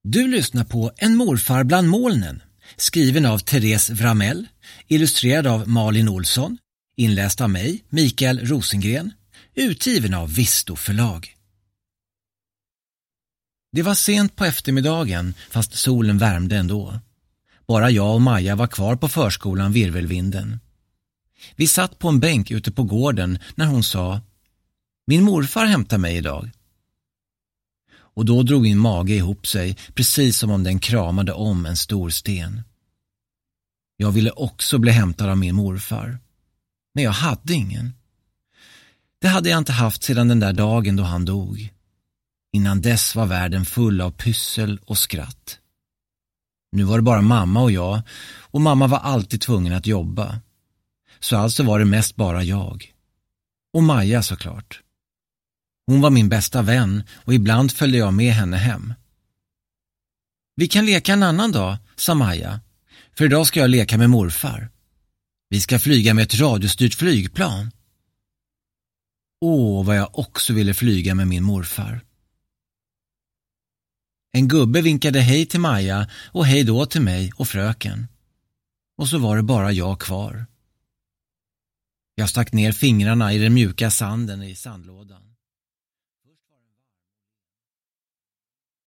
Du lyssnar på En morfar bland molnen, skriven av Therese Vramell, illustrerad av Malin Olsson, inläst av mig, Mikael Rosengren, utgiven av Visto förlag. Det var sent på eftermiddagen, fast solen värmde ändå. Bara jag och Maja var kvar på förskolan Virvelvinden. Vi satt på en bänk ute på gården när hon sa: "Min morfar hämtar mig idag." Och då drog min mage ihop sig, precis som om den kramade om en stor sten. Jag ville också bli hämtad av min morfar. Men jag hade ingen. Det hade jag inte haft sedan den där dagen då han dog. Innan dess var världen full av pyssel och skratt. Nu var det bara mamma och jag, och mamma var alltid tvungen att jobba. Så alltså var det mest bara jag. Och Maja såklart. Hon var min bästa vän och ibland följde jag med henne hem. "Vi kan leka en annan dag", sa Maja. "För idag ska jag leka med morfar. Vi ska flyga med ett radiostyrt flygplan." Åh, vad jag också ville flyga med min morfar. En gubbe vinkade hej till Maja och hej då till mig och fröken. Och så var det bara jag kvar. Jag stack ner fingrarna i den mjuka sanden i sandlådan.